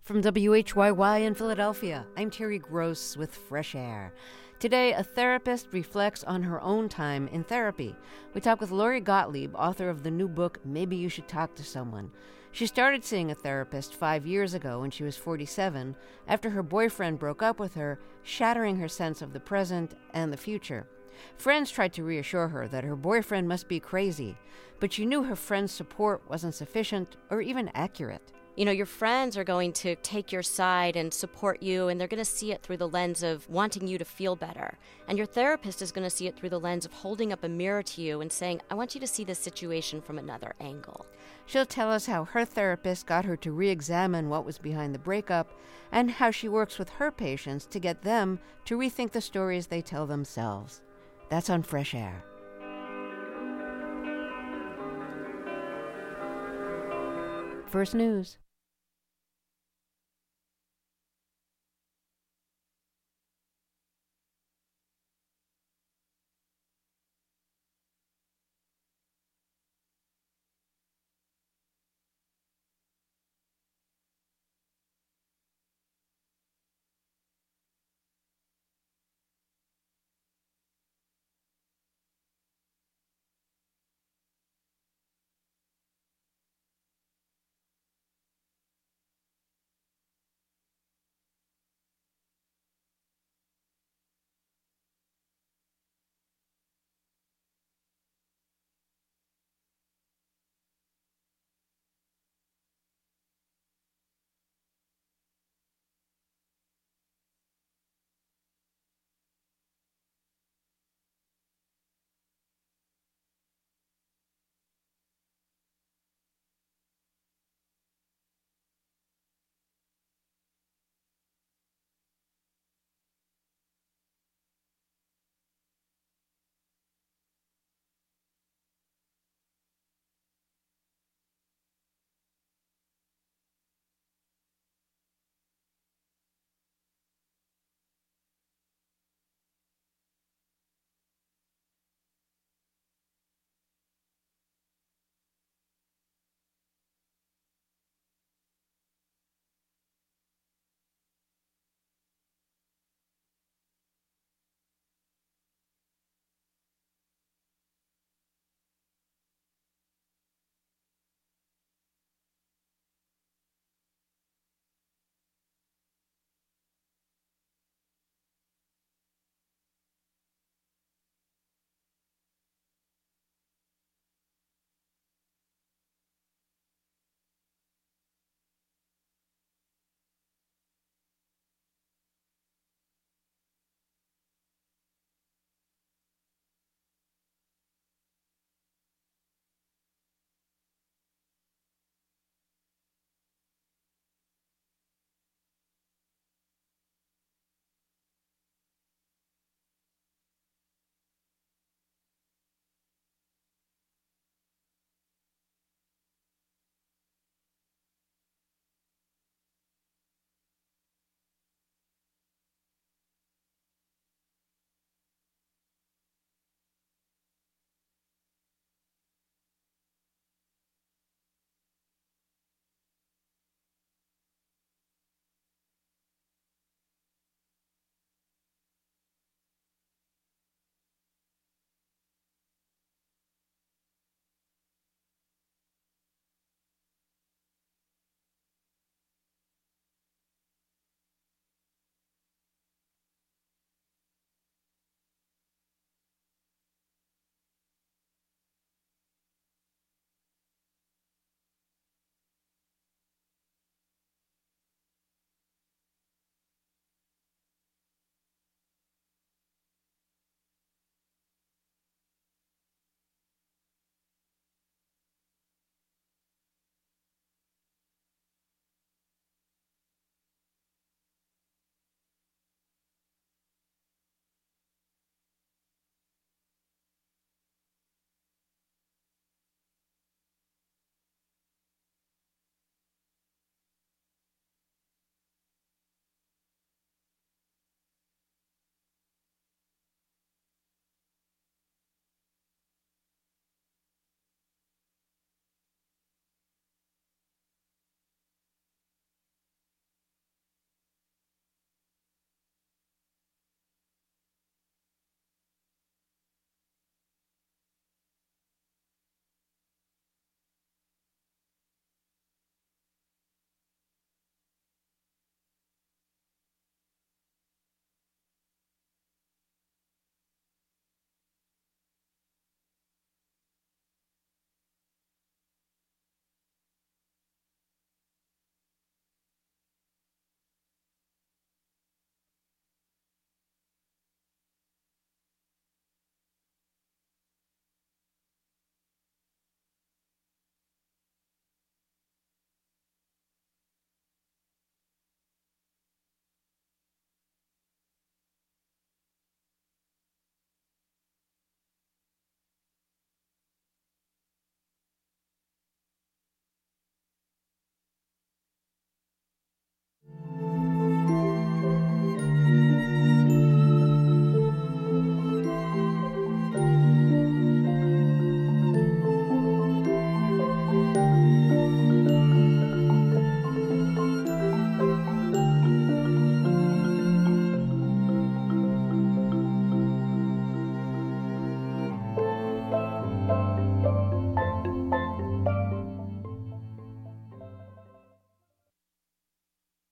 From WHYY in Philadelphia, I'm Terry Gross with Fresh Air. Today, a therapist reflects on her own time in therapy. We talk with Lori Gottlieb, author of the new book, Maybe You Should Talk to Someone. She started seeing a therapist 5 years ago when she was 47, after her boyfriend broke up with her, shattering her sense of the present and the future. Friends tried to reassure her that her boyfriend must be crazy, but she knew her friends' support wasn't sufficient or even accurate. You know, your friends are going to take your side and support you, and they're going to see it through the lens of wanting you to feel better. And your therapist is going to see it through the lens of holding up a mirror to you and saying, I want you to see this situation from another angle. She'll tell us how her therapist got her to re-examine what was behind the breakup and how she works with her patients to get them to rethink the stories they tell themselves. That's on Fresh Air. First News.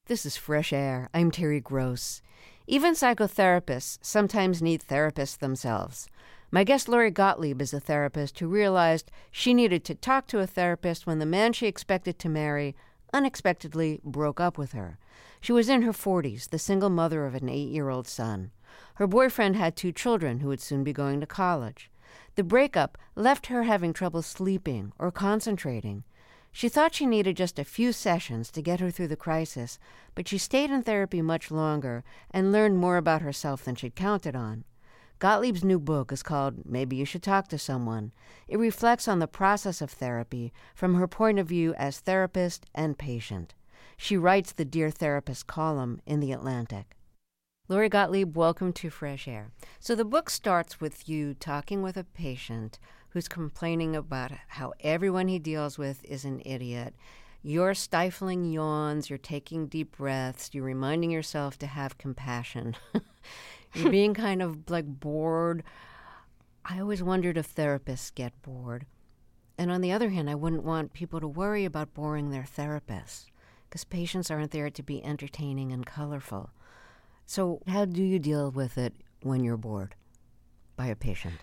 This is Fresh Air. I'm Terry Gross. Even psychotherapists sometimes need therapists themselves. My guest Lori Gottlieb is a therapist who realized she needed to talk to a therapist when the man she expected to marry unexpectedly broke up with her. She was in her 40s, the single mother of an 8-year-old son. Her boyfriend had 2 children who would soon be going to college. The breakup left her having trouble sleeping or concentrating. She thought she needed just a few sessions to get her through the crisis, but she stayed in therapy much longer and learned more about herself than she'd counted on. Gottlieb's new book is called Maybe You Should Talk to Someone. It reflects on the process of therapy from her point of view as therapist and patient. She writes the Dear Therapist column in The Atlantic. Lori Gottlieb, welcome to Fresh Air. So the book starts with you talking with a patient who's complaining about how everyone he deals with is an idiot. You're stifling yawns, you're taking deep breaths, you're reminding yourself to have compassion. You're being kind of like bored. I always wondered if therapists get bored. And on the other hand, I wouldn't want people to worry about boring their therapists because patients aren't there to be entertaining and colorful. So how do you deal with it when you're bored by a patient?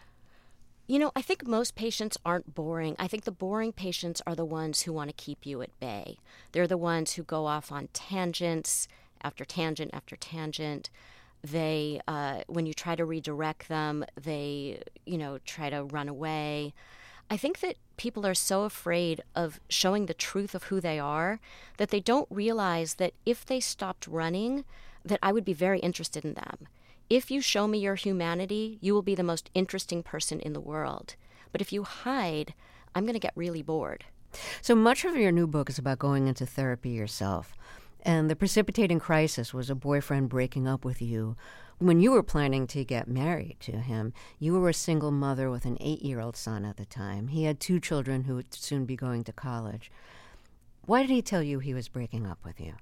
I think most patients aren't boring. I think the boring patients are the ones who want to keep you at bay. They're the ones who go off on tangents after tangent after tangent. They, when you try to redirect them, they, try to run away. I think that people are so afraid of showing the truth of who they are that they don't realize that if they stopped running, that I would be very interested in them. If you show me your humanity, you will be the most interesting person in the world. But if you hide, I'm going to get really bored. So much of your new book is about going into therapy yourself. And the precipitating crisis was a boyfriend breaking up with you. When you were planning to get married to him, you were a single mother with an 8-year-old son at the time. He had 2 children who would soon be going to college. Why did he tell you he was breaking up with you?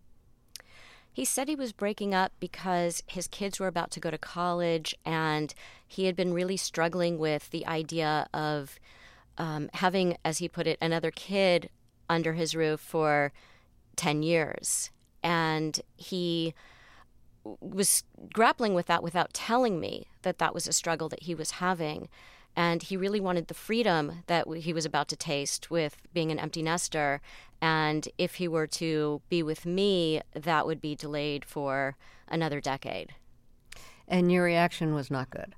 He said he was breaking up because his kids were about to go to college, and he had been really struggling with the idea of having, as he put it, another kid under his roof for 10 years. And he was grappling with that without telling me that that was a struggle that he was having. And he really wanted the freedom that he was about to taste with being an empty nester. And if he were to be with me, that would be delayed for another decade. And your reaction was not good?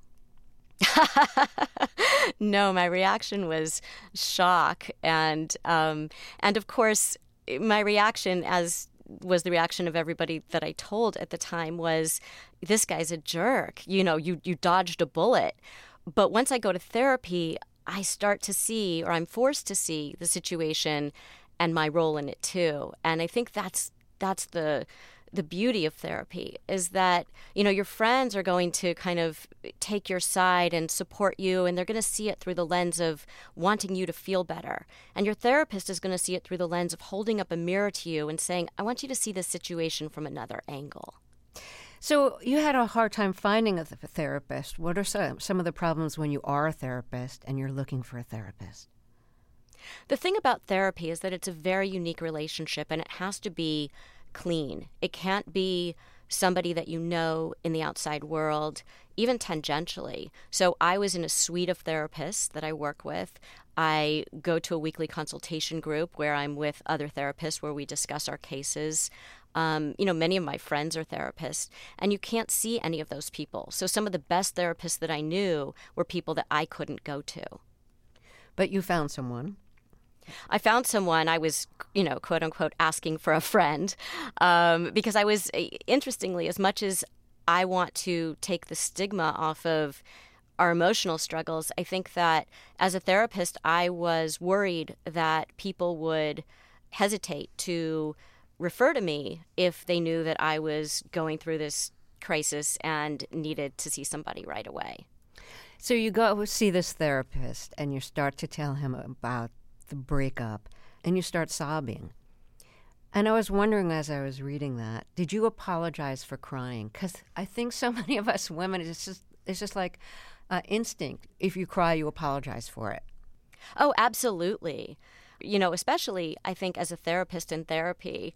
No, my reaction was shock. And of course, my reaction, as was the reaction of everybody that I told at the time, was, this guy's a jerk. You dodged a bullet. But once I go to therapy, I start to see, or I'm forced to see, the situation and my role in it too. And I think that's the beauty of therapy, is that, your friends are going to kind of take your side and support you, and they're going to see it through the lens of wanting you to feel better. And your therapist is going to see it through the lens of holding up a mirror to you and saying, I want you to see this situation from another angle. So you had a hard time finding a therapist. What are some of the problems when you are a therapist and you're looking for a therapist? The thing about therapy is that it's a very unique relationship, and it has to be clean. It can't be somebody that you know in the outside world, even tangentially. So I was in a suite of therapists that I work with. I go to a weekly consultation group where I'm with other therapists where we discuss our cases. Many of my friends are therapists, and you can't see any of those people. So some of the best therapists that I knew were people that I couldn't go to. But you found someone. I found someone. I was, quote unquote, asking for a friend, because I was, interestingly, as much as I want to take the stigma off of our emotional struggles, I think that as a therapist, I was worried that people would hesitate to refer to me if they knew that I was going through this crisis and needed to see somebody right away. So you go see this therapist and you start to tell him about the breakup and you start sobbing. And I was wondering as I was reading that, did you apologize for crying? Because I think so many of us women, it's just like instinct. If you cry, you apologize for it. Oh, absolutely. Especially I think as a therapist in therapy,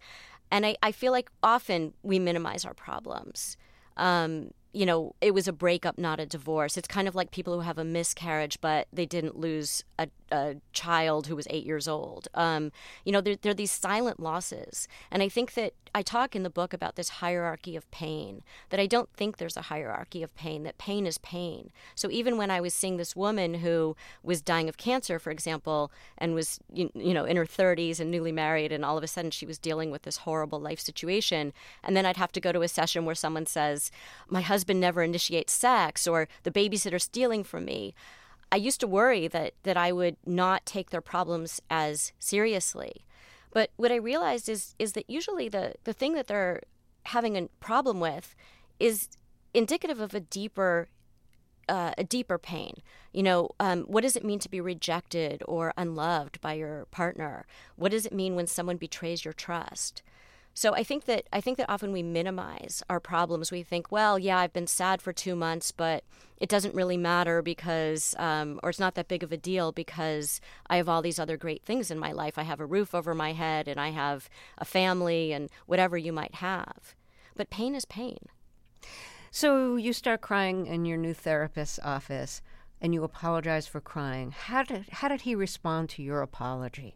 And I feel like often we minimize our problems. It was a breakup, not a divorce. It's kind of like people who have a miscarriage, but they didn't lose a child who was 8 years old. There are these silent losses. And I think that I talk in the book about this hierarchy of pain, that I don't think there's a hierarchy of pain, that pain is pain. So even when I was seeing this woman who was dying of cancer, for example, and was, in her 30s and newly married, and all of a sudden she was dealing with this horrible life situation, and then I'd have to go to a session where someone says, my husband never initiates sex, or the babysitter's stealing from me. I used to worry that I would not take their problems as seriously. But what I realized is that usually the thing that they're having a problem with is indicative of a deeper pain. What does it mean to be rejected or unloved by your partner? What does it mean when someone betrays your trust? So I think that often we minimize our problems. We think, well, yeah, I've been sad for 2 months, but it doesn't really matter because, or it's not that big of a deal because I have all these other great things in my life. I have a roof over my head and I have a family and whatever you might have. But pain is pain. So you start crying in your new therapist's office and you apologize for crying. How did he respond to your apology?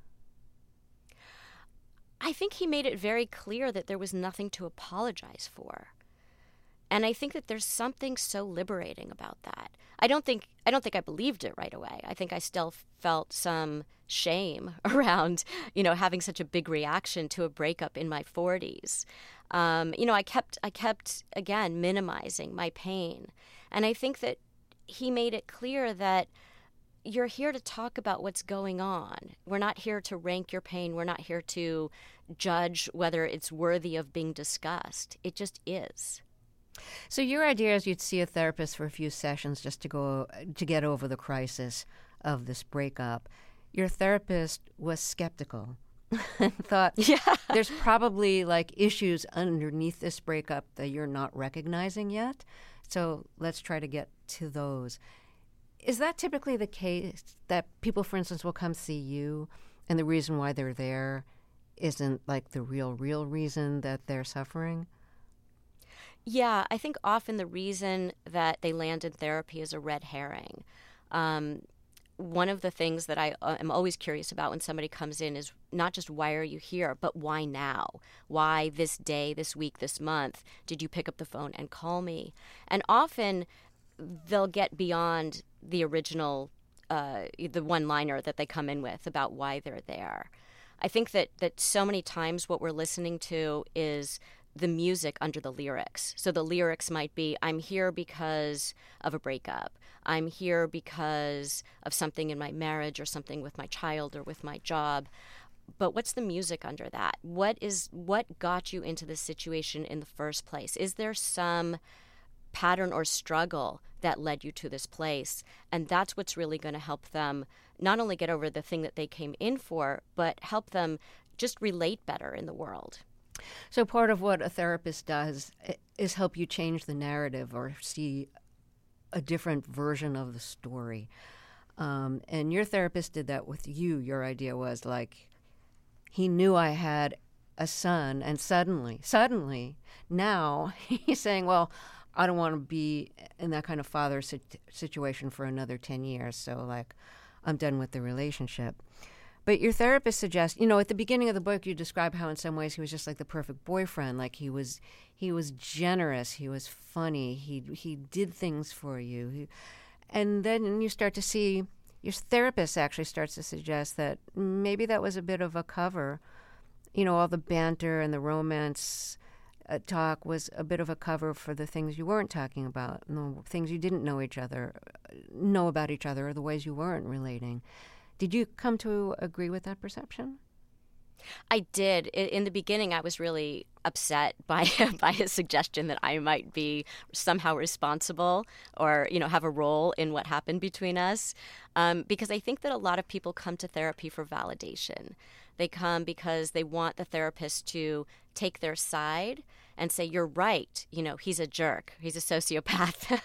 I think he made it very clear that there was nothing to apologize for. And I think that there's something so liberating about that. I don't think I believed it right away. I think I still felt some shame around, having such a big reaction to a breakup in my 40s. I kept again minimizing my pain. And I think that he made it clear that you're here to talk about what's going on. We're not here to rank your pain. We're not here to judge whether it's worthy of being discussed. It just is. So your idea is you'd see a therapist for a few sessions just to get over the crisis of this breakup. Your therapist was skeptical and thought, there's probably issues underneath this breakup that you're not recognizing yet. So let's try to get to those. Is that typically the case that people, for instance, will come see you and the reason why they're there isn't the real reason that they're suffering? Yeah, I think often the reason that they land in therapy is a red herring. One of the things that I am always curious about when somebody comes in is not just why are you here, but why now? Why this day, this week, this month did you pick up the phone and call me? And often they'll get beyond the original, the one-liner that they come in with about why they're there. I think that so many times what we're listening to is the music under the lyrics. So the lyrics might be, I'm here because of a breakup. I'm here because of something in my marriage or something with my child or with my job. But what's the music under that? What got you into this situation in the first place? Is there some pattern or struggle that led you to this place? And that's what's really going to help them not only get over the thing that they came in for, but help them just relate better in the world. So part of what a therapist does is help you change the narrative or see a different version of the story. And your therapist did that with you. Your idea was he knew I had a son, and suddenly, now he's saying, well, I don't want to be in that kind of father situation for another 10 years. So I'm done with the relationship. But your therapist suggests, at the beginning of the book, you describe how in some ways he was just the perfect boyfriend. He was generous. He was funny. He did things for you. And then you start to see, your therapist actually starts to suggest that maybe that was a bit of a cover. All the banter and the romance talk was a bit of a cover for the things you weren't talking about, the things you didn't know about each other, or the ways you weren't relating. Did you come to agree with that perception? I did. In the beginning, I was really upset by his suggestion that I might be somehow responsible or, have a role in what happened between us, because I think that a lot of people come to therapy for validation. They come because they want the therapist to take their side and say, you're right, he's a jerk, he's a sociopath.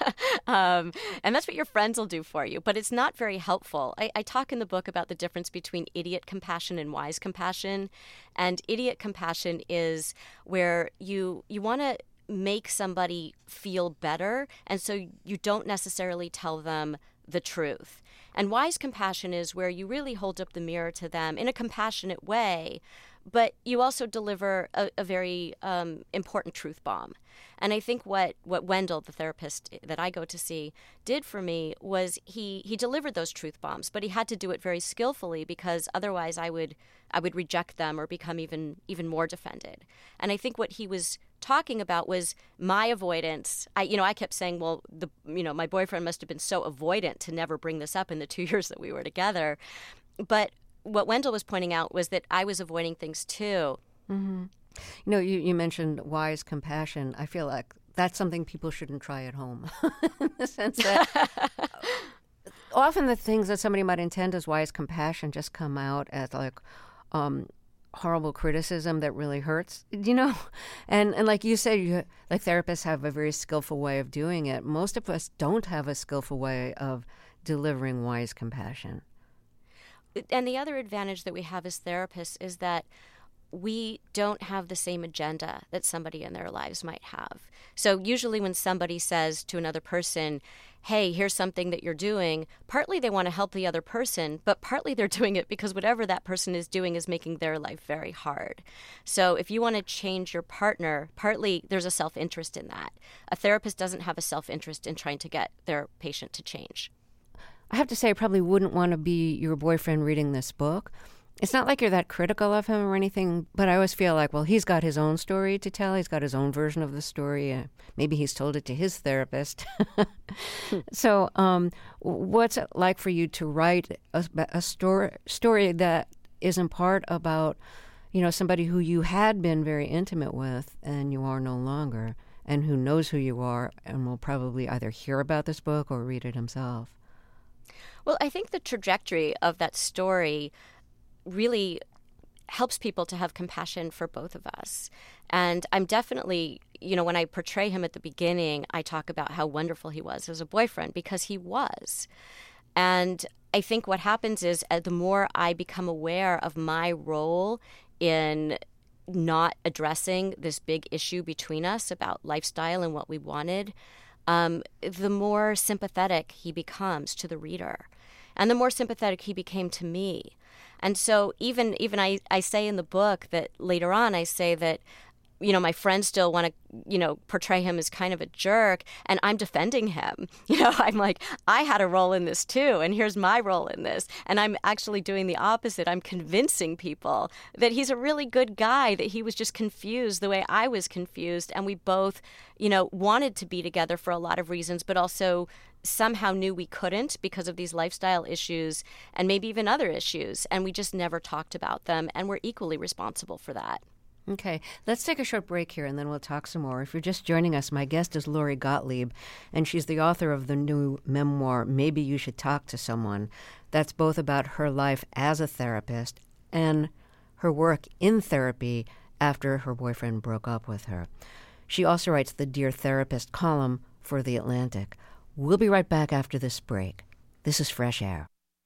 And that's what your friends will do for you. But it's not very helpful. I talk in the book about the difference between idiot compassion and wise compassion. And idiot compassion is where you want to make somebody feel better, and so you don't necessarily tell them the truth. And wise compassion is where you really hold up the mirror to them in a compassionate way, but you also deliver a very important truth bomb. And I think what Wendell, the therapist that I go to see, did for me was he delivered those truth bombs, but he had to do it very skillfully, because otherwise I would reject them or become even more defended. And I think what he was talking about was my avoidance. I kept saying, well, my boyfriend must have been so avoidant to never bring this up in the 2 years that we were together. But what Wendell was pointing out was that I was avoiding things too. Mm-hmm. You mentioned wise compassion. I feel like that's something people shouldn't try at home, in the sense that often the things that somebody might intend as wise compassion just come out as like horrible criticism that really hurts, And like you said, like therapists have a very skillful way of doing it. Most of us don't have a skillful way of delivering wise compassion. And the other advantage that we have as therapists is that we don't have the same agenda that somebody in their lives might have. So usually when somebody says to another person, hey, here's something that you're doing, partly they want to help the other person, but partly they're doing it because whatever that person is doing is making their life very hard. So if you want to change your partner, partly there's a self-interest in that. A therapist doesn't have a self-interest in trying to get their patient to change. I have to say, I probably wouldn't want to be your boyfriend reading this book. It's not like you're that critical of him or anything, but I always feel like, well, he's got his own story to tell. He's got his own version of the story. Maybe he's told it to his therapist. So what's it like for you to write a story that is in part about, somebody who you had been very intimate with and you are no longer, and who knows who you are and will probably either hear about this book or read it himself? Well, I think the trajectory of that story really helps people to have compassion for both of us. And I'm definitely, when I portray him at the beginning, I talk about how wonderful he was as a boyfriend, because he was. And I think what happens is the more I become aware of my role in not addressing this big issue between us about lifestyle and what we wanted, the more sympathetic he becomes to the reader, and the more sympathetic he became to me. And so even I say in the book that later on I say that, my friends still want to, portray him as kind of a jerk, and I'm defending him. I'm like, I had a role in this too, and here's my role in this. And I'm actually doing the opposite. I'm convincing people that he's a really good guy, that he was just confused the way I was confused, and we both, wanted to be together for a lot of reasons, but also somehow knew we couldn't because of these lifestyle issues and maybe even other issues, and we just never talked about them, and we're equally responsible for that. Okay, let's take a short break here and then we'll talk some more. If you're just joining us, my guest is Lori Gottlieb, and she's the author of the new memoir, Maybe You Should Talk to Someone. That's both about her life as a therapist and her work in therapy after her boyfriend broke up with her. She also writes the Dear Therapist column for The Atlantic. We'll be right back after this break. This is Fresh Air.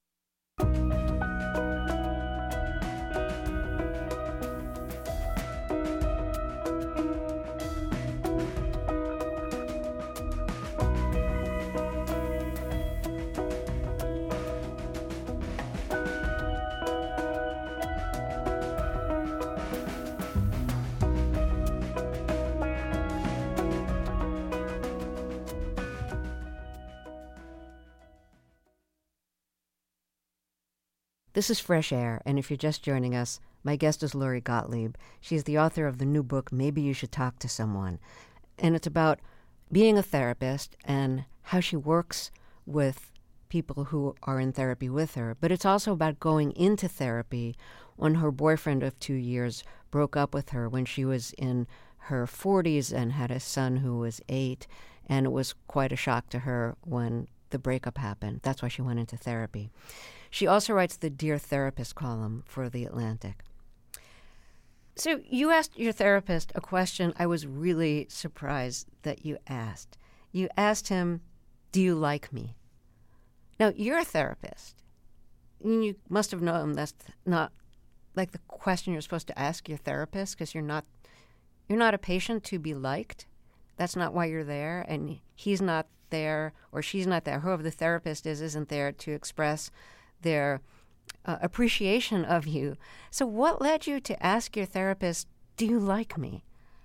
This is Fresh Air, and if you're just joining us, my guest is Lori Gottlieb. She's the author of the new book, Maybe You Should Talk to Someone. And it's about being a therapist and how she works with people who are in therapy with her. But it's also about going into therapy when her boyfriend of 2 years broke up with her when she was in her 40s and had a son who was 8. And it was quite a shock to her when the breakup happened. That's why she went into therapy. She also writes the Dear Therapist column for The Atlantic. So you asked your therapist a question I was really surprised that you asked. You asked him, "Do you like me?" Now, you're a therapist. You must have known that's not like the question you're supposed to ask your therapist, because you're not a patient to be liked. That's not why you're there, and he's not there, or she's not there. Whoever the therapist is isn't there to express their appreciation of you. So what led you to ask your therapist, "Do you like me?"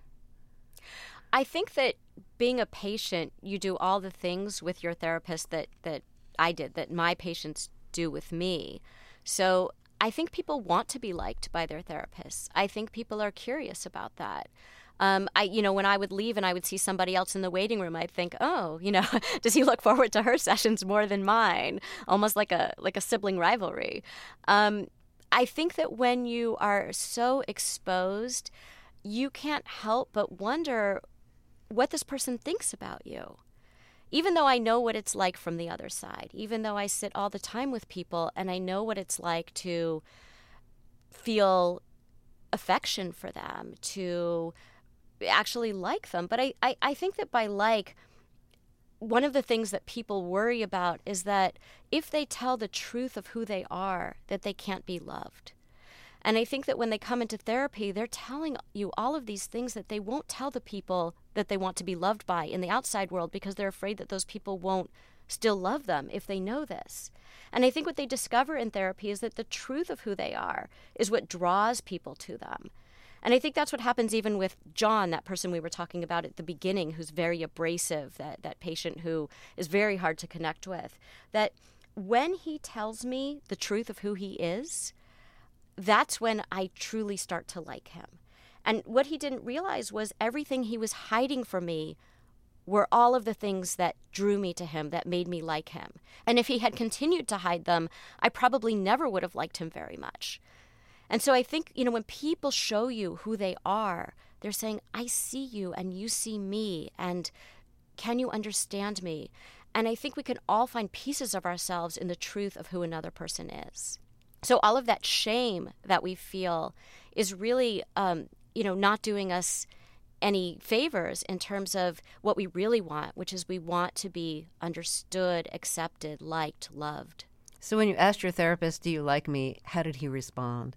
I think that being a patient, you do all the things with your therapist that I did, that my patients do with me. So I think people want to be liked by their therapists. I think people are curious about that. When I would leave and I would see somebody else in the waiting room, I'd think, oh, does he look forward to her sessions more than mine? Almost like a sibling rivalry. I think that when you are so exposed, you can't help but wonder what this person thinks about you. Even though I know what it's like from the other side, even though I sit all the time with people and I know what it's like to feel affection for them, to actually like them. But I think that by one of the things that people worry about is that if they tell the truth of who they are, that they can't be loved. And I think that when they come into therapy, they're telling you all of these things that they won't tell the people that they want to be loved by in the outside world, because they're afraid that those people won't still love them if they know this. And I think what they discover in therapy is that the truth of who they are is what draws people to them. And I think that's what happens even with John, that person we were talking about at the beginning, who's very abrasive, that patient who is very hard to connect with. That when he tells me the truth of who he is, that's when I truly start to like him. And what he didn't realize was everything he was hiding from me were all of the things that drew me to him, that made me like him. And if he had continued to hide them, I probably never would have liked him very much. And so I think, when people show you who they are, they're saying, I see you and you see me, and can you understand me? And I think we can all find pieces of ourselves in the truth of who another person is. So all of that shame that we feel is really, not doing us any favors in terms of what we really want, which is we want to be understood, accepted, liked, loved. So when you asked your therapist, "Do you like me?" how did he respond?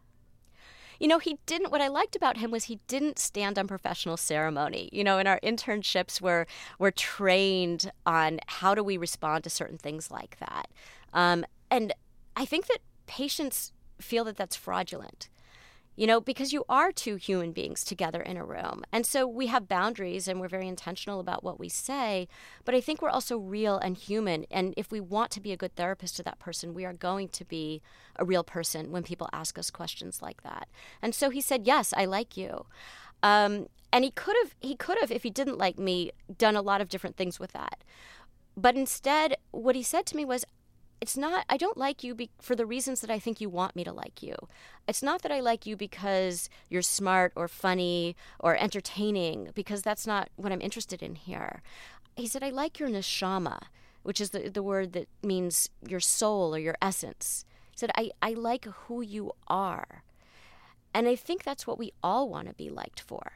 He didn't. What I liked about him was he didn't stand on professional ceremony. In our internships, we're trained on how do we respond to certain things like that. And I think that patients feel that that's fraudulent, because you are two human beings together in a room. And so we have boundaries and we're very intentional about what we say, but I think we're also real and human. And if we want to be a good therapist to that person, we are going to be a real person when people ask us questions like that. And so he said, yes, I like you. And he could have, if he didn't like me, done a lot of different things with that. But instead, what he said to me was, I don't like you for the reasons that I think you want me to like you. It's not that I like you because you're smart or funny or entertaining, because that's not what I'm interested in here. He said, I like your neshama, which is the word that means your soul or your essence. He said, I like who you are. And I think that's what we all want to be liked for.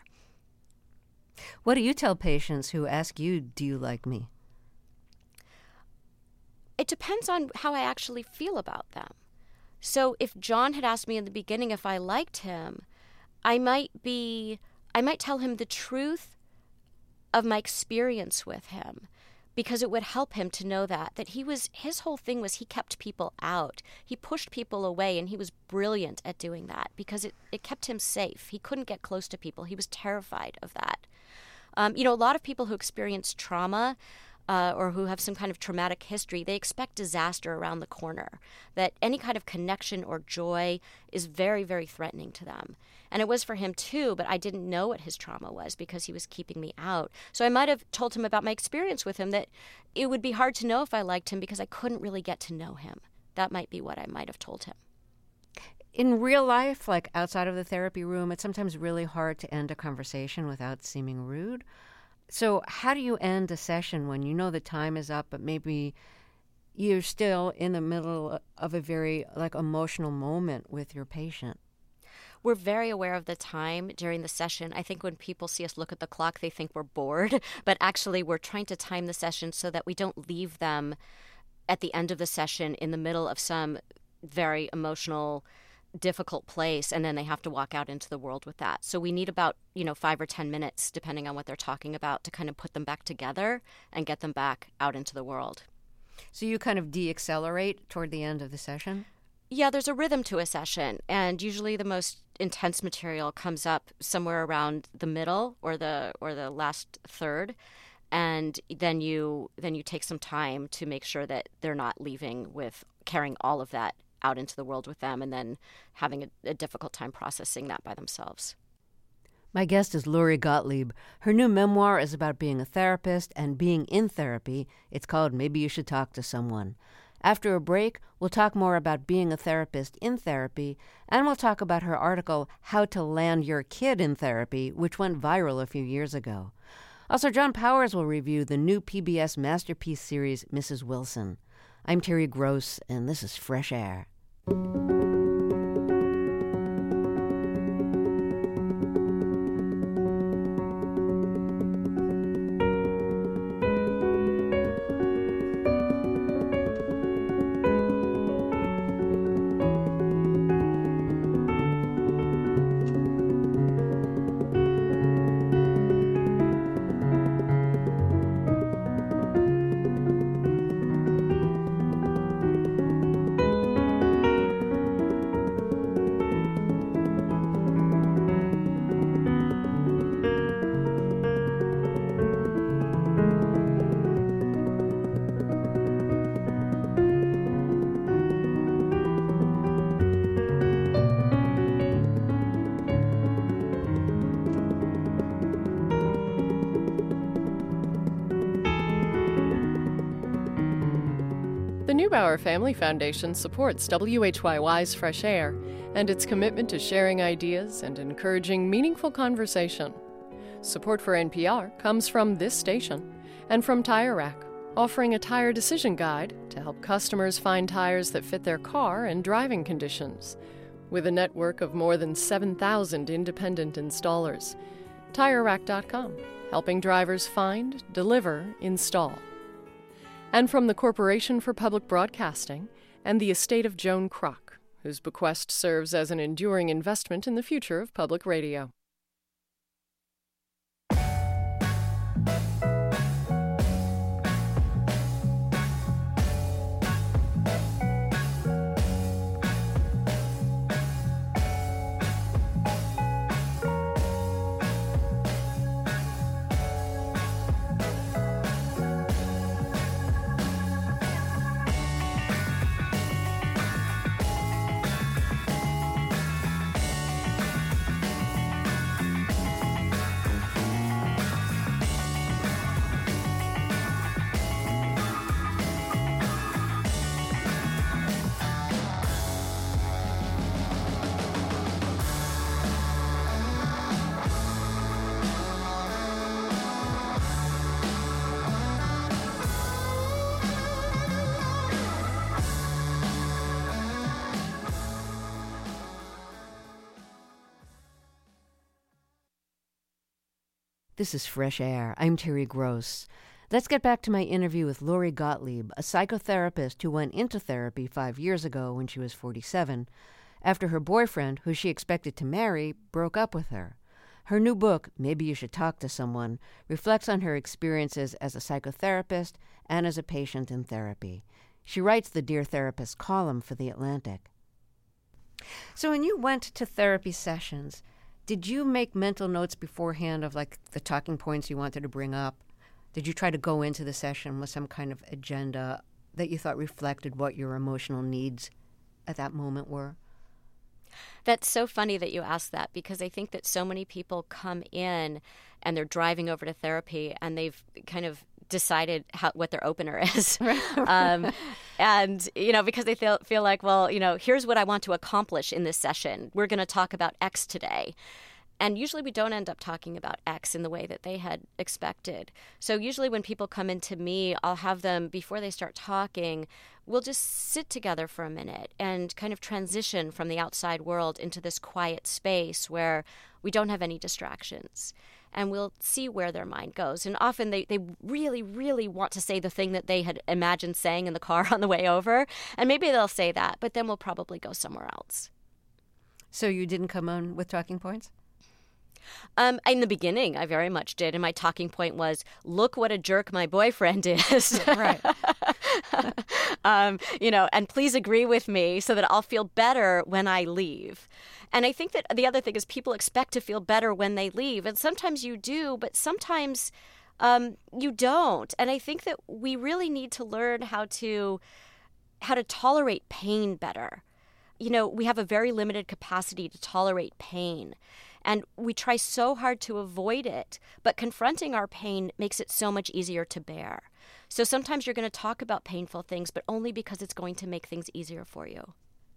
What do you tell patients who ask you, "Do you like me?" It depends on how I actually feel about them. So if John had asked me in the beginning if I liked him, I might tell him the truth of my experience with him, because it would help him to know that his whole thing was he kept people out. He pushed people away, and he was brilliant at doing that because it kept him safe. He couldn't get close to people. He was terrified of that. A lot of people who experience trauma or who have some kind of traumatic history, they expect disaster around the corner, that any kind of connection or joy is very, very threatening to them. And it was for him too, but I didn't know what his trauma was because he was keeping me out. So I might have told him about my experience with him, that it would be hard to know if I liked him because I couldn't really get to know him. That might be what I might have told him. In real life, like outside of the therapy room, it's sometimes really hard to end a conversation without seeming rude. So how do you end a session when you know the time is up, but maybe you're still in the middle of a very emotional moment with your patient? We're very aware of the time during the session. I think when people see us look at the clock, they think we're bored, but actually we're trying to time the session so that we don't leave them at the end of the session in the middle of some very emotional, difficult place, and then they have to walk out into the world with that. So we need about 5 or 10 minutes, depending on what they're talking about, to kind of put them back together and get them back out into the world. So you kind of de-accelerate toward the end of the session? Yeah, there's a rhythm to a session, and usually the most intense material comes up somewhere around the middle or the last third, and then you take some time to make sure that they're not leaving with carrying all of that out into the world with them and then having a difficult time processing that by themselves. My guest is Lori Gottlieb. Her new memoir is about being a therapist and being in therapy. It's called Maybe You Should Talk to Someone. After a break, we'll talk more about being a therapist in therapy, and we'll talk about her article, How to Land Your Kid in Therapy, which went viral a few years ago. Also, John Powers will review the new PBS masterpiece series, Mrs. Wilson. I'm Terry Gross, and this is Fresh Air. The Neubauer Family Foundation supports WHYY's Fresh Air and its commitment to sharing ideas and encouraging meaningful conversation. Support for NPR comes from this station and from Tire Rack, offering a tire decision guide to help customers find tires that fit their car and driving conditions. With a network of more than 7,000 independent installers. TireRack.com, helping drivers find, deliver, install. And from the Corporation for Public Broadcasting and the estate of Joan Kroc, whose bequest serves as an enduring investment in the future of public radio. This is Fresh Air. I'm Terry Gross. Let's get back to my interview with Lori Gottlieb, a psychotherapist who went into therapy 5 years ago when she was 47, after her boyfriend, who she expected to marry, broke up with her. Her new book, Maybe You Should Talk to Someone, reflects on her experiences as a psychotherapist and as a patient in therapy. She writes the Dear Therapist column for The Atlantic. So when you went to therapy sessions, did you make mental notes beforehand of like the talking points you wanted to bring up? Did you try to go into the session with some kind of agenda that you thought reflected what your emotional needs at that moment were? That's so funny that you asked that, because I think that so many people come in and they're driving over to therapy and they've kind of decided what their opener is. And, because they feel like, well, here's what I want to accomplish in this session. We're going to talk about X today. And usually we don't end up talking about X in the way that they had expected. So usually when people come into me, I'll have them, before they start talking, we'll just sit together for a minute and kind of transition from the outside world into this quiet space where we don't have any distractions. And we'll see where their mind goes. And often they really, really want to say the thing that they had imagined saying in the car on the way over. And maybe they'll say that, but then we'll probably go somewhere else. So you didn't come on with talking points? In the beginning, I very much did. And my talking point was, look what a jerk my boyfriend is. Right. And please agree with me so that I'll feel better when I leave. And I think that the other thing is people expect to feel better when they leave. And sometimes you do, but sometimes you don't. And I think that we really need to learn how to tolerate pain better. We have a very limited capacity to tolerate pain. And we try so hard to avoid it, but confronting our pain makes it so much easier to bear. So sometimes you're going to talk about painful things, but only because it's going to make things easier for you.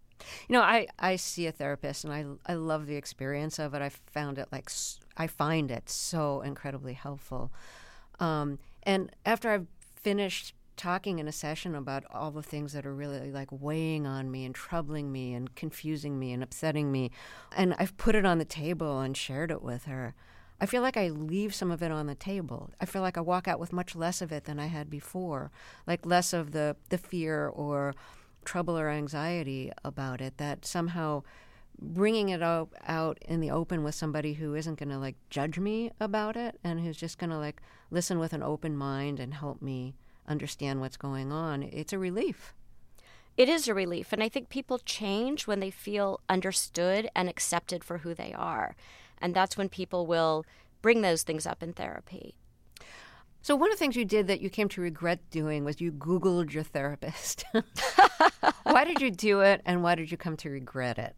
I see a therapist, and I love the experience of it. I find it so incredibly helpful. And after I've finished talking in a session about all the things that are really like weighing on me and troubling me and confusing me and upsetting me, and I've put it on the table and shared it with her, I feel like I leave some of it on the table. I feel like I walk out with much less of it than I had before, like less of the fear or trouble or anxiety about it, that somehow bringing it out in the open with somebody who isn't going to like judge me about it and who's just going to like listen with an open mind and help me understand what's going on, it's a relief. It is a relief. And I think people change when they feel understood and accepted for who they are. And that's when people will bring those things up in therapy. So one of the things you did that you came to regret doing was you Googled your therapist. Why did you do it, and why did you come to regret it?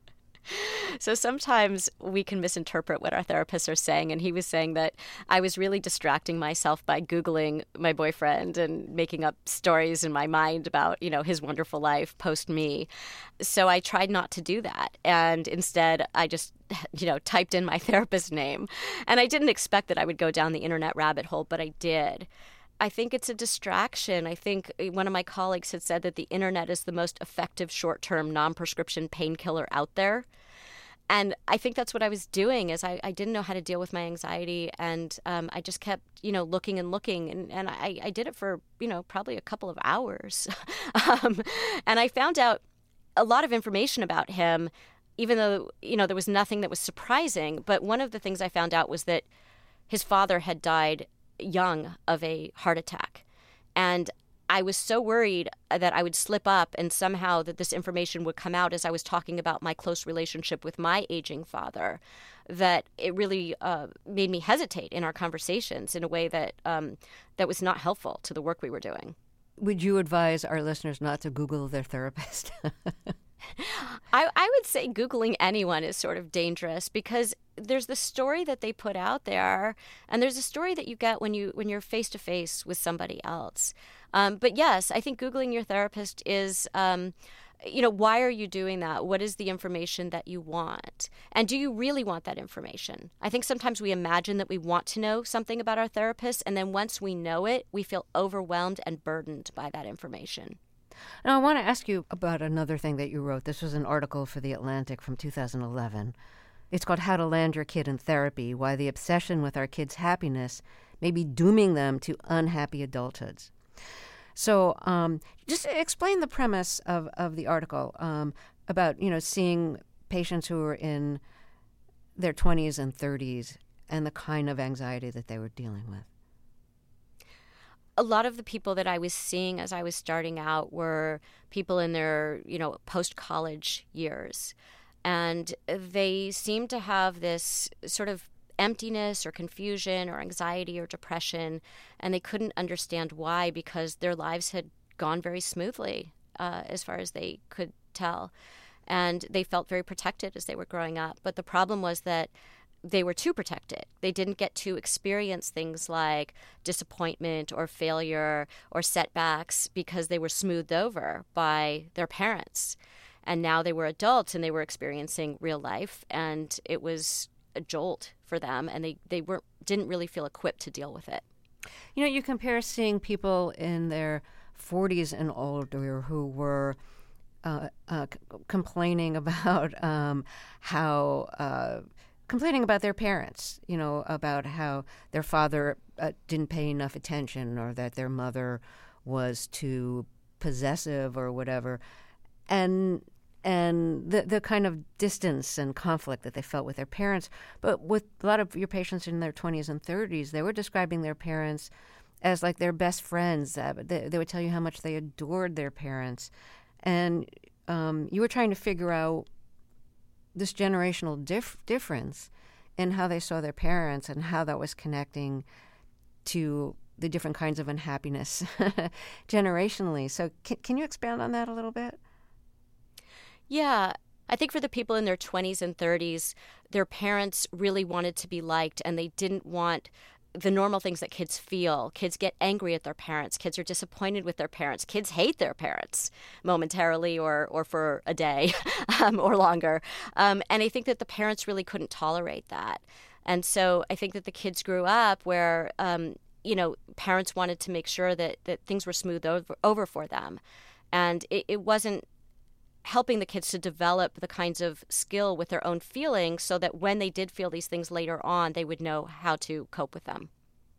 So sometimes we can misinterpret what our therapists are saying, and he was saying that I was really distracting myself by Googling my boyfriend and making up stories in my mind about, his wonderful life post me. So I tried not to do that, and instead I just, typed in my therapist's name. And I didn't expect that I would go down the internet rabbit hole, but I did. I think it's a distraction. I think one of my colleagues had said that the internet is the most effective short-term non-prescription painkiller out there. And I think that's what I was doing is I didn't know how to deal with my anxiety. And I just kept, looking and looking. And I did it for, probably a couple of hours. And I found out a lot of information about him, even though, there was nothing that was surprising. But one of the things I found out was that his father had died young of a heart attack. And I was so worried that I would slip up and somehow that this information would come out as I was talking about my close relationship with my aging father, that it really made me hesitate in our conversations in a way that that was not helpful to the work we were doing. Would you advise our listeners not to Google their therapist? I would say Googling anyone is sort of dangerous because there's the story that they put out there, and there's a story that you get when you're face to face with somebody else. But yes, I think Googling your therapist is, why are you doing that? What is the information that you want? And do you really want that information? I think sometimes we imagine that we want to know something about our therapist, and then once we know it, we feel overwhelmed and burdened by that information. Now, I want to ask you about another thing that you wrote. This was an article for The Atlantic from 2011. It's called How to Land Your Kid in Therapy, Why the Obsession with Our Kids' Happiness May Be Dooming Them to Unhappy Adulthoods. So just explain the premise of the article about, seeing patients who are in their 20s and 30s and the kind of anxiety that they were dealing with. A lot of the people that I was seeing as I was starting out were people in their, post-college years. And they seemed to have this sort of emptiness or confusion or anxiety or depression, and they couldn't understand why because their lives had gone very smoothly as far as they could tell. And they felt very protected as they were growing up. But the problem was that they were too protected. They didn't get to experience things like disappointment or failure or setbacks because they were smoothed over by their parents. And now they were adults and they were experiencing real life, and it was a jolt for them, and they didn't really feel equipped to deal with it. You compare seeing people in their 40s and older who were complaining about complaining about their parents, about how their father didn't pay enough attention, or that their mother was too possessive or whatever, and the kind of distance and conflict that they felt with their parents. But with a lot of your patients in their 20s and 30s, they were describing their parents as like their best friends. They would tell you how much they adored their parents. And you were trying to figure out this generational difference in how they saw their parents and how that was connecting to the different kinds of unhappiness generationally. So can you expand on that a little bit? Yeah. I think for the people in their 20s and 30s, their parents really wanted to be liked, and they didn't want the normal things that kids feel. Kids get angry at their parents. Kids are disappointed with their parents. Kids hate their parents momentarily or for a day or longer. And I think that the parents really couldn't tolerate that. And so I think that the kids grew up where, parents wanted to make sure that things were smoothed over for them. And it wasn't helping the kids to develop the kinds of skill with their own feelings so that when they did feel these things later on, they would know how to cope with them.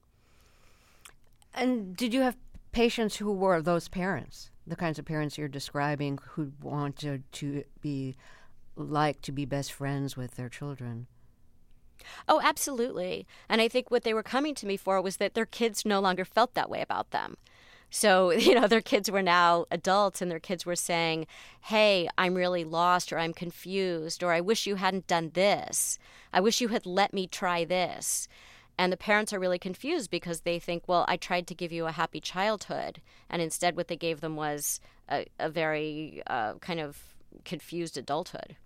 And did you have patients who were those parents, the kinds of parents you're describing, who wanted to be best friends with their children? Oh, absolutely. And I think what they were coming to me for was that their kids no longer felt that way about them. So, their kids were now adults, and their kids were saying, hey, I'm really lost, or I'm confused, or I wish you hadn't done this. I wish you had let me try this. And the parents are really confused because they think, well, I tried to give you a happy childhood. And instead what they gave them was a very kind of confused adulthood.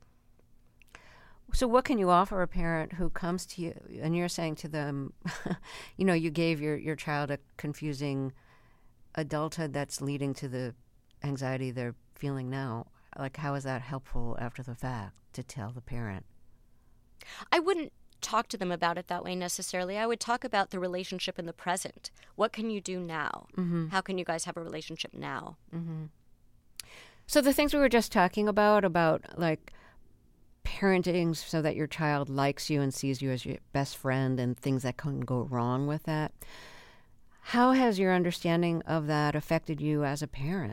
So what can you offer a parent who comes to you and you're saying to them, you gave your child a confusing adulthood that's leading to the anxiety they're feeling now? Like, how is that helpful after the fact to tell the parent? I wouldn't talk to them about it that way necessarily. I would talk about the relationship in the present. What can you do now? Mm-hmm. How can you guys have a relationship now? Mm-hmm. So the things we were just talking about like parenting so that your child likes you and sees you as your best friend, and things that can go wrong with that, how has your understanding of that affected you as a parent?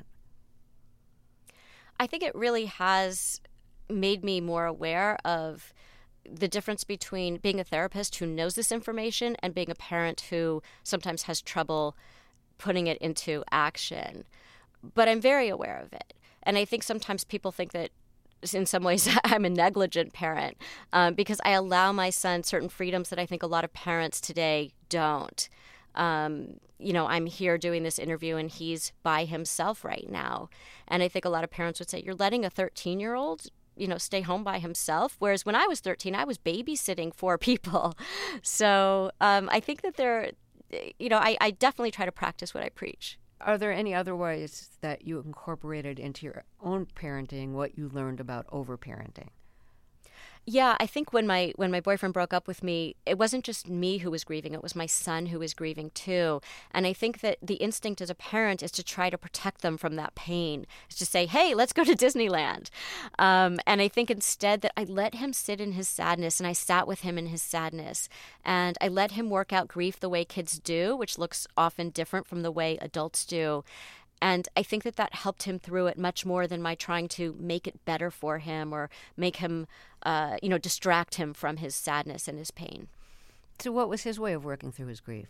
I think it really has made me more aware of the difference between being a therapist who knows this information and being a parent who sometimes has trouble putting it into action. But I'm very aware of it. And I think sometimes people think that in some ways I'm a negligent parent because I allow my son certain freedoms that I think a lot of parents today don't. I'm here doing this interview and he's by himself right now. And I think a lot of parents would say, you're letting a 13-year-old, stay home by himself. Whereas when I was 13, I was babysitting 4 people. So I think that I definitely try to practice what I preach. Are there any other ways that you incorporated into your own parenting what you learned about overparenting? Yeah, I think when my boyfriend broke up with me, it wasn't just me who was grieving, it was my son who was grieving too. And I think that the instinct as a parent is to try to protect them from that pain. Is to say, hey, let's go to Disneyland. And I think instead that I let him sit in his sadness, and I sat with him in his sadness. And I let him work out grief the way kids do, which looks often different from the way adults do. And I think that helped him through it much more than my trying to make it better for him or make him, distract him from his sadness and his pain. So what was his way of working through his grief?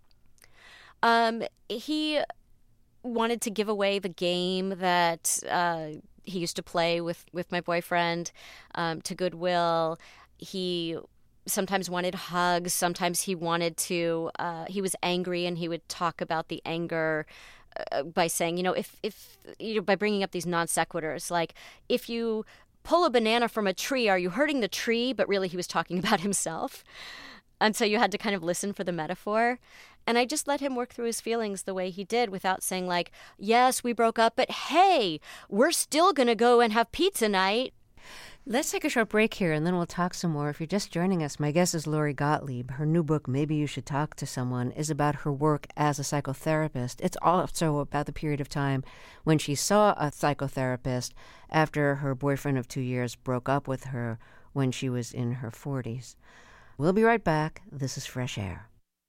He wanted to give away the game that he used to play with my boyfriend to Goodwill. He sometimes wanted hugs. Sometimes he wanted to, he was angry and he would talk about the anger by saying, if by bringing up these non sequiturs, like if you pull a banana from a tree, are you hurting the tree? But really he was talking about himself. And so you had to kind of listen for the metaphor. And I just let him work through his feelings the way he did without saying like, yes, we broke up, but hey, we're still going to go and have pizza night. Let's take a short break here, and then we'll talk some more. If you're just joining us, my guest is Lori Gottlieb. Her new book, Maybe You Should Talk to Someone, is about her work as a psychotherapist. It's also about the period of time when she saw a psychotherapist after her boyfriend of 2 years broke up with her when she was in her 40s. We'll be right back. This is Fresh Air.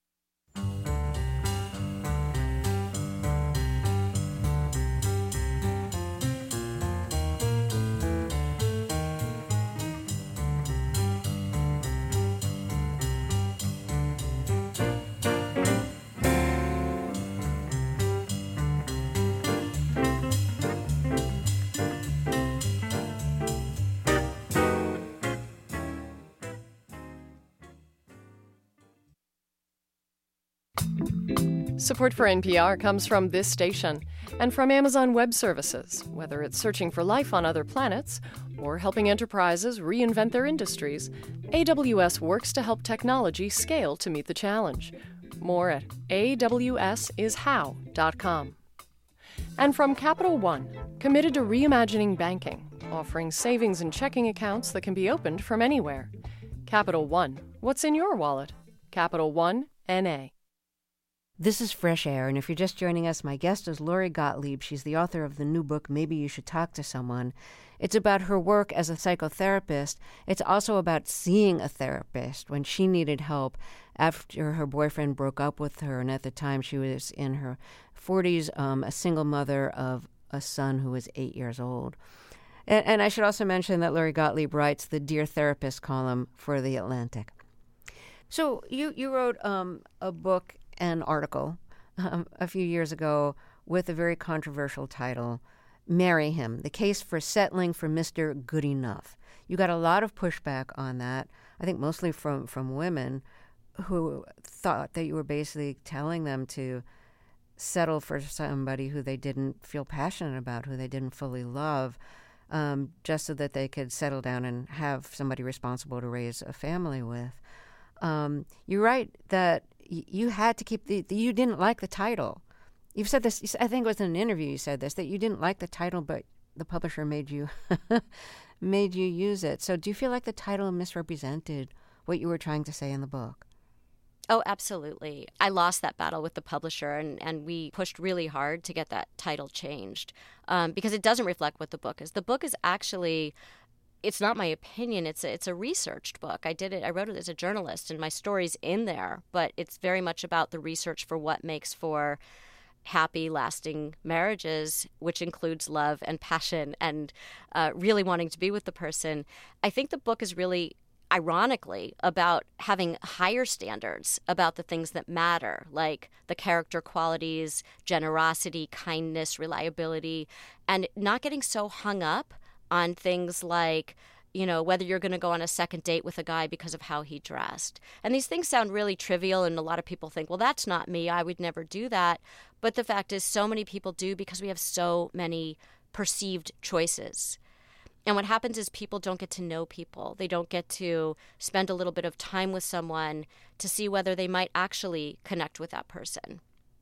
Support for NPR comes from this station and from Amazon Web Services. Whether it's searching for life on other planets or helping enterprises reinvent their industries, AWS works to help technology scale to meet the challenge. More at awsishow.com. And from Capital One, committed to reimagining banking, offering savings and checking accounts that can be opened from anywhere. Capital One, what's in your wallet? Capital One, N.A. This is Fresh Air, and if you're just joining us, my guest is Lori Gottlieb. She's the author of the new book, Maybe You Should Talk to Someone. It's about her work as a psychotherapist. It's also about seeing a therapist when she needed help after her boyfriend broke up with her, and at the time she was in her 40s, a single mother of a son who was 8 years old. And I should also mention that Lori Gottlieb writes the Dear Therapist column for The Atlantic. So you wrote a book, an article a few years ago with a very controversial title, Marry Him, the case for settling for Mr. Good Enough. You got a lot of pushback on that, I think mostly from women who thought that you were basically telling them to settle for somebody who they didn't feel passionate about, who they didn't fully love, just so that they could settle down and have somebody responsible to raise a family with. You write that you had to keep you didn't like the title. You've said this, I think it was in an interview you said this, that you didn't like the title, but the publisher made you use it. So do you feel like the title misrepresented what you were trying to say in the book? Oh, absolutely. I lost that battle with the publisher, and we pushed really hard to get that title changed because it doesn't reflect what the book is. The book is actually... It's not my opinion. It's a researched book. I wrote it as a journalist, and my story's in there. But it's very much about the research for what makes for happy, lasting marriages, which includes love and passion and really wanting to be with the person. I think the book is really, ironically, about having higher standards about the things that matter, like the character qualities, generosity, kindness, reliability, and not getting so hung up on things like, whether you're going to go on a second date with a guy because of how he dressed. And these things sound really trivial, and a lot of people think, well, that's not me. I would never do that. But the fact is, so many people do because we have so many perceived choices. And what happens is people don't get to know people. They don't get to spend a little bit of time with someone to see whether they might actually connect with that person.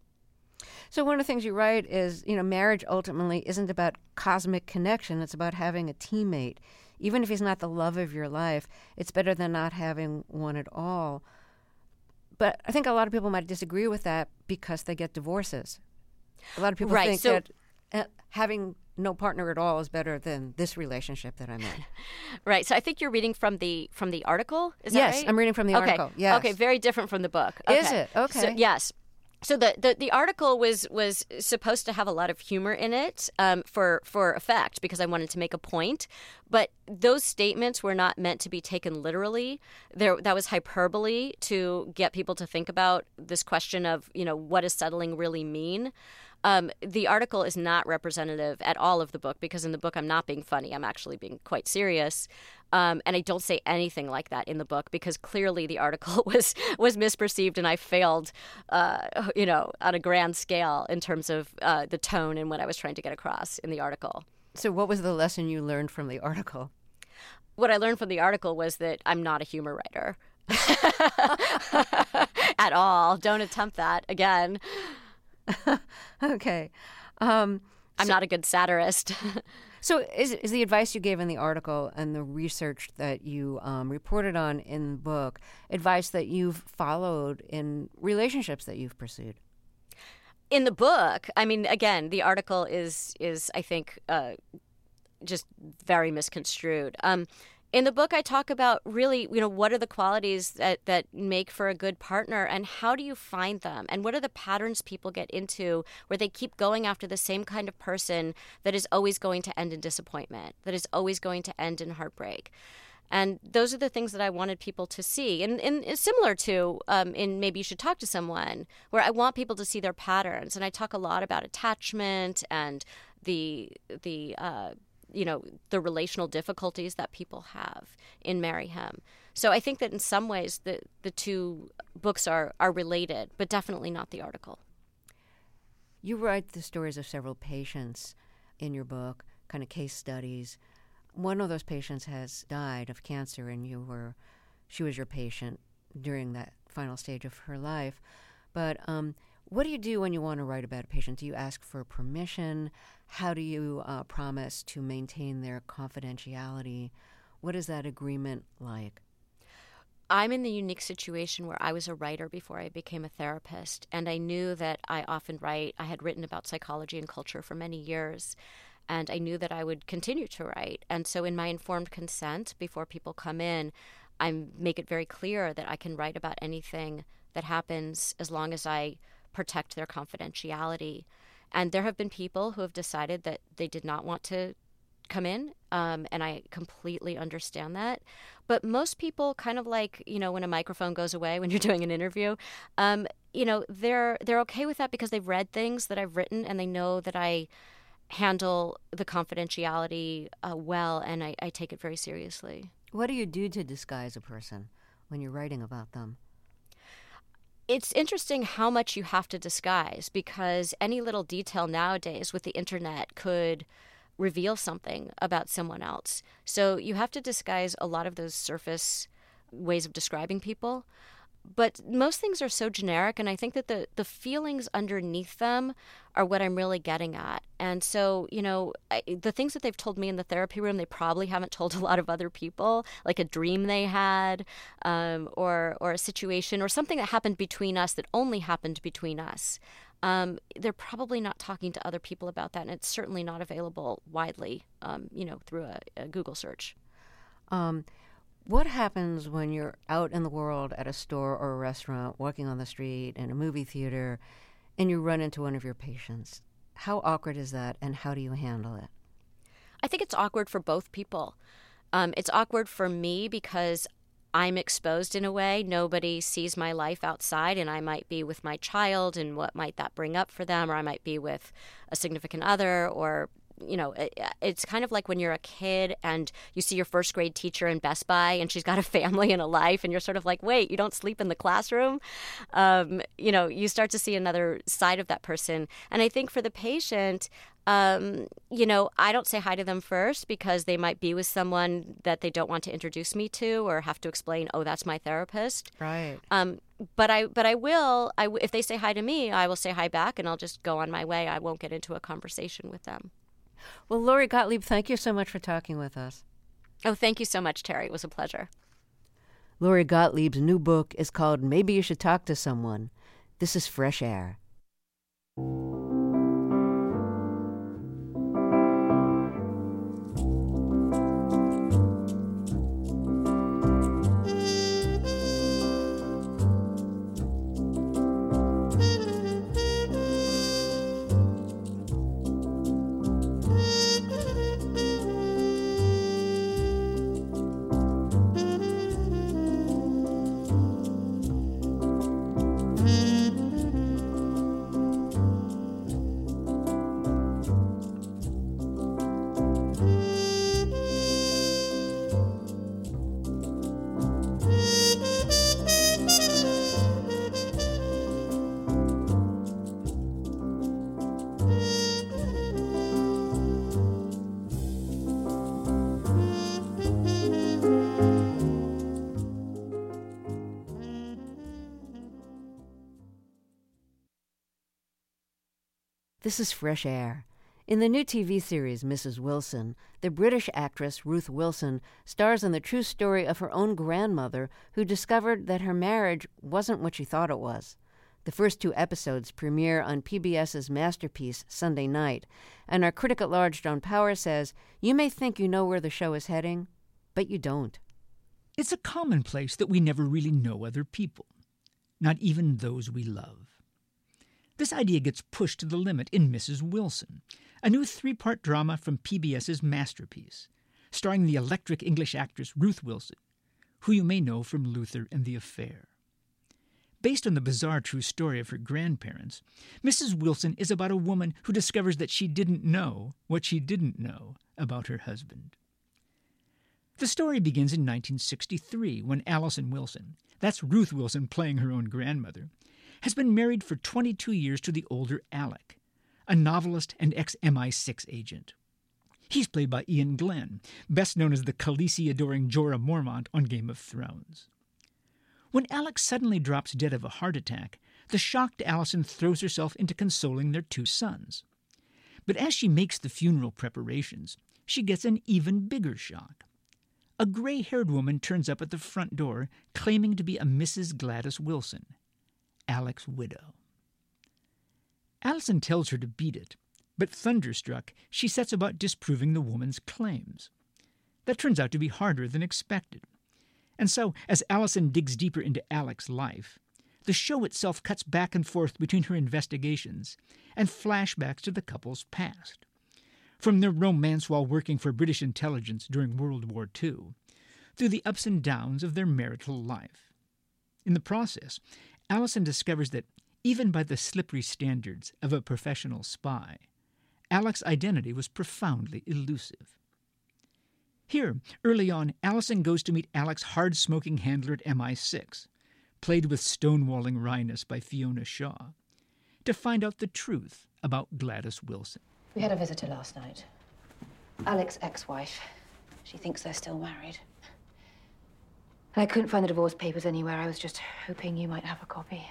So one of the things you write is, marriage ultimately isn't about cosmic connection. It's about having a teammate. Even if he's not the love of your life, it's better than not having one at all. But I think a lot of people might disagree with that because they get divorces. A lot of people think that having no partner at all is better than this relationship that I'm in. Right. So I think you're reading from the article. Is that right? Yes, I'm reading from the article. Yes. Okay. Very different from the book. Okay. Is it? Okay. So, yes. So the article was supposed to have a lot of humor in it for effect because I wanted to make a point, but those statements were not meant to be taken literally. That was hyperbole to get people to think about this question of what does settling really mean. The article is not representative at all of the book because in the book I'm not being funny. I'm actually being quite serious. And I don't say anything like that in the book because clearly the article was misperceived and I failed, on a grand scale in terms of the tone and what I was trying to get across in the article. So what was the lesson you learned from the article? What I learned from the article was that I'm not a humor writer at all. Don't attempt that again. Okay. I I'm not a good satirist. So is the advice you gave in the article and the research that you reported on in the book advice that you've followed in relationships that you've pursued? In the book, I mean, again, the article is I think, just very misconstrued. In the book, I talk about really, what are the qualities that make for a good partner, and how do you find them, and what are the patterns people get into where they keep going after the same kind of person that is always going to end in disappointment, that is always going to end in heartbreak. And those are the things that I wanted people to see. And it's similar to in Maybe You Should Talk to Someone, where I want people to see their patterns. And I talk a lot about attachment and the relational difficulties that people have in Marry Him. So I think that in some ways the two books are related, but definitely not the article. You write the stories of several patients in your book, kind of case studies. One of those patients has died of cancer, and she was your patient during that final stage of her life. But what do you do when you want to write about a patient? Do you ask for permission? How do you promise to maintain their confidentiality? What is that agreement like? I'm in the unique situation where I was a writer before I became a therapist, and I knew that I often write. I had written about psychology and culture for many years, and I knew that I would continue to write. And so in my informed consent, before people come in, I make it very clear that I can write about anything that happens as long as I protect their confidentiality. And there have been people who have decided that they did not want to come in, and I completely understand that. But most people, kind of like, when a microphone goes away when you're doing an interview, they're okay with that because they've read things that I've written, and they know that I handle the confidentiality well, and I take it very seriously. What do you do to disguise a person when you're writing about them? It's interesting how much you have to disguise, because any little detail nowadays with the internet could reveal something about someone else. So you have to disguise a lot of those surface ways of describing people. But most things are so generic, and I think that the feelings underneath them are what I'm really getting at. And so, the things that they've told me in the therapy room, they probably haven't told a lot of other people, like a dream they had, or a situation or something that happened between us that only happened between us. They're probably not talking to other people about that, and it's certainly not available widely, through a Google search. What happens when you're out in the world at a store or a restaurant, walking on the street, in a movie theater, and you run into one of your patients? How awkward is that, and how do you handle it? I think it's awkward for both people. It's awkward for me because I'm exposed in a way. Nobody sees my life outside, and I might be with my child, and what might that bring up for them, or I might be with a significant other, or it's kind of like when you're a kid and you see your first grade teacher in Best Buy and she's got a family and a life, and you're sort of like, wait, you don't sleep in the classroom? You start to see another side of that person. And I think for the patient, I don't say hi to them first because they might be with someone that they don't want to introduce me to or have to explain, oh, that's my therapist. Right. But I will, if they say hi to me, I will say hi back, and I'll just go on my way. I won't get into a conversation with them. Well, Lori Gottlieb, thank you so much for talking with us. Oh, thank you so much, Terry. It was a pleasure. Lori Gottlieb's new book is called Maybe You Should Talk to Someone. This is Fresh Air. This is Fresh Air. In the new TV series Mrs. Wilson, the British actress Ruth Wilson stars in the true story of her own grandmother who discovered that her marriage wasn't what she thought it was. The first 2 episodes premiere on PBS's Masterpiece Sunday night, and our critic at large, John Power, says, "You may think you know where the show is heading, but you don't." It's a commonplace that we never really know other people, not even those we love. This idea gets pushed to the limit in Mrs. Wilson, a new 3-part drama from PBS's Masterpiece, starring the electric English actress Ruth Wilson, who you may know from Luther and The Affair. Based on the bizarre true story of her grandparents, Mrs. Wilson is about a woman who discovers that she didn't know what she didn't know about her husband. The story begins in 1963 when Allison Wilson, that's Ruth Wilson playing her own grandmother, has been married for 22 years to the older Alec, a novelist and ex-MI6 agent. He's played by Ian Glenn, best known as the Khaleesi-adoring Jorah Mormont on Game of Thrones. When Alec suddenly drops dead of a heart attack, the shocked Allison throws herself into consoling their 2 sons. But as she makes the funeral preparations, she gets an even bigger shock. A gray-haired woman turns up at the front door claiming to be a Mrs. Gladys Wilson, Alec's widow. Allison tells her to beat it, but thunderstruck, she sets about disproving the woman's claims. That turns out to be harder than expected. And so, as Allison digs deeper into Alec's life, the show itself cuts back and forth between her investigations and flashbacks to the couple's past. From their romance while working for British intelligence during World War II, through the ups and downs of their marital life. In the process, Allison discovers that, even by the slippery standards of a professional spy, Alec's identity was profoundly elusive. Here, early on, Allison goes to meet Alec's hard-smoking handler at MI6, played with stonewalling wryness by Fiona Shaw, to find out the truth about Gladys Wilson. We had a visitor last night. Alec's ex-wife. She thinks they're still married. And I couldn't find the divorce papers anywhere. I was just hoping you might have a copy.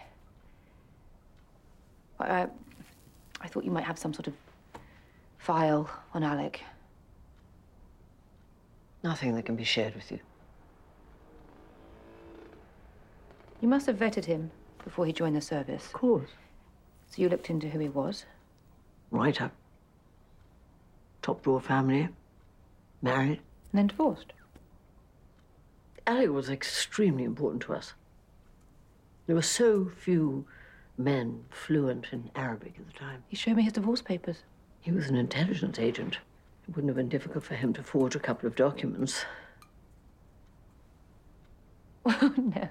I thought you might have some sort of file on Alec. Nothing that can be shared with you. You must have vetted him before he joined the service. Of course. So you looked into who he was? Right up. Top drawer family. Married. And then divorced. Alec was extremely important to us. There were so few men fluent in Arabic at the time. He showed me his divorce papers. He was an intelligence agent. It wouldn't have been difficult for him to forge a couple of documents. Oh, no.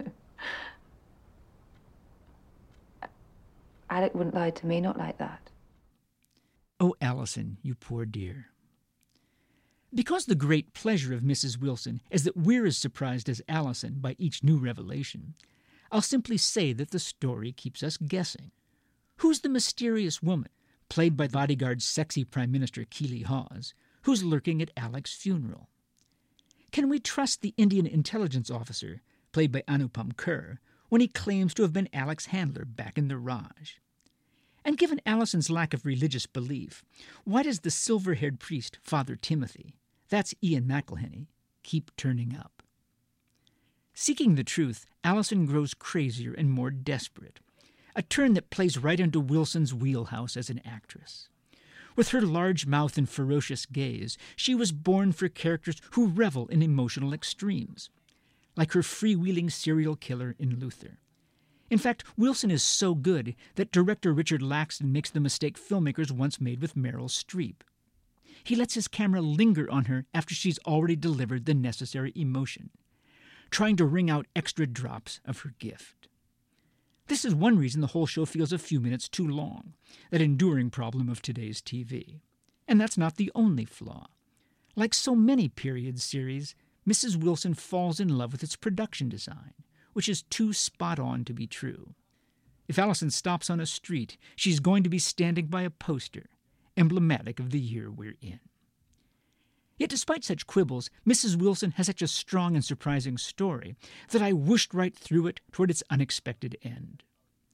Alec wouldn't lie to me, not like that. Oh, Allison, you poor dear. Because the great pleasure of Mrs. Wilson is that we're as surprised as Allison by each new revelation, I'll simply say that the story keeps us guessing. Who's the mysterious woman, played by bodyguard's sexy Prime Minister Keeley Hawes, who's lurking at Alec's funeral? Can we trust the Indian intelligence officer, played by Anupam Kher, when he claims to have been Alec's handler back in the Raj? And given Allison's lack of religious belief, why does the silver-haired priest, Father Timothy, that's Ian McElhenney, keep turning up? Seeking the truth, Allison grows crazier and more desperate, a turn that plays right into Wilson's wheelhouse as an actress. With her large mouth and ferocious gaze, she was born for characters who revel in emotional extremes, like her freewheeling serial killer in Luther. In fact, Wilson is so good that director Richard Laxton makes the mistake filmmakers once made with Meryl Streep. He lets his camera linger on her after she's already delivered the necessary emotion, trying to wring out extra drops of her gift. This is one reason the whole show feels a few minutes too long, that enduring problem of today's TV. And that's not the only flaw. Like so many period series, Mrs. Wilson falls in love with its production design, which is too spot-on to be true. If Allison stops on a street, she's going to be standing by a poster, emblematic of the year we're in. Yet despite such quibbles, Mrs. Wilson has such a strong and surprising story that I whooshed right through it toward its unexpected end.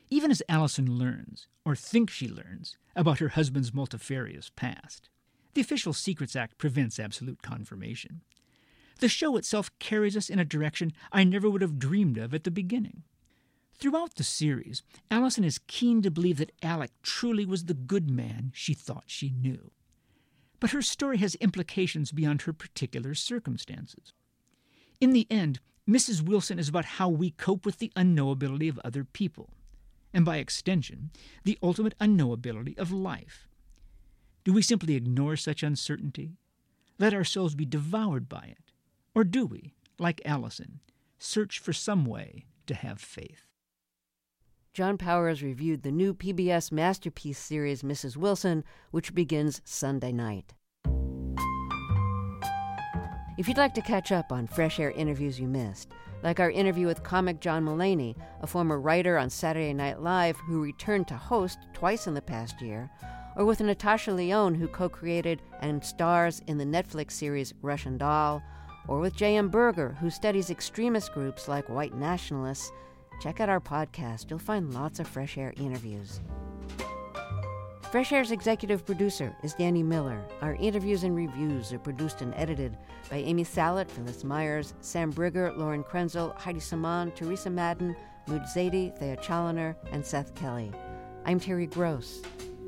Even as Allison learns, or thinks she learns, about her husband's multifarious past, the Official Secrets Act prevents absolute confirmation. The show itself carries us in a direction I never would have dreamed of at the beginning. Throughout the series, Allison is keen to believe that Alec truly was the good man she thought she knew. But her story has implications beyond her particular circumstances. In the end, Mrs. Wilson is about how we cope with the unknowability of other people, and by extension, the ultimate unknowability of life. Do we simply ignore such uncertainty, let ourselves be devoured by it, or do we, like Allison, search for some way to have faith? John Powers reviewed the new PBS masterpiece series Mrs. Wilson, which begins Sunday night. If you'd like to catch up on Fresh Air interviews you missed, like our interview with comic John Mulaney, a former writer on Saturday Night Live who returned to host twice in the past year, or with Natasha Lyonne, who co-created and stars in the Netflix series Russian Doll, or with J.M. Berger, who studies extremist groups like white nationalists, check out our podcast. You'll find lots of Fresh Air interviews. Fresh Air's executive producer is Danny Miller. Our interviews and reviews are produced and edited by Amy Salet, Phyllis Myers, Sam Brigger, Lauren Krenzel, Heidi Saman, Teresa Madden, Mood Zadie, Thea Challoner, and Seth Kelly. I'm Terry Gross.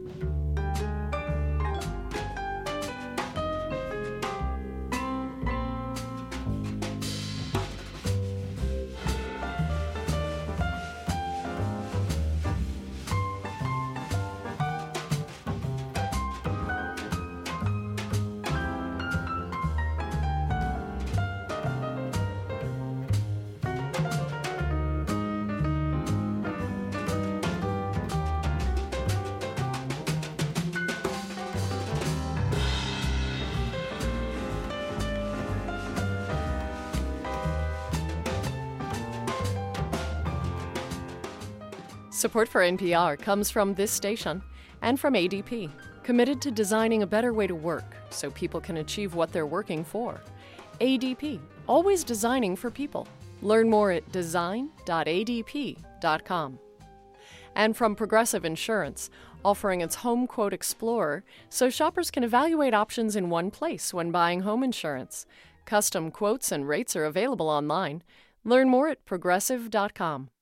Support for NPR comes from this station and from ADP, committed to designing a better way to work so people can achieve what they're working for. ADP, always designing for people. Learn more at design.adp.com. And from Progressive Insurance, offering its Home Quote Explorer so shoppers can evaluate options in one place when buying home insurance. Custom quotes and rates are available online. Learn more at progressive.com.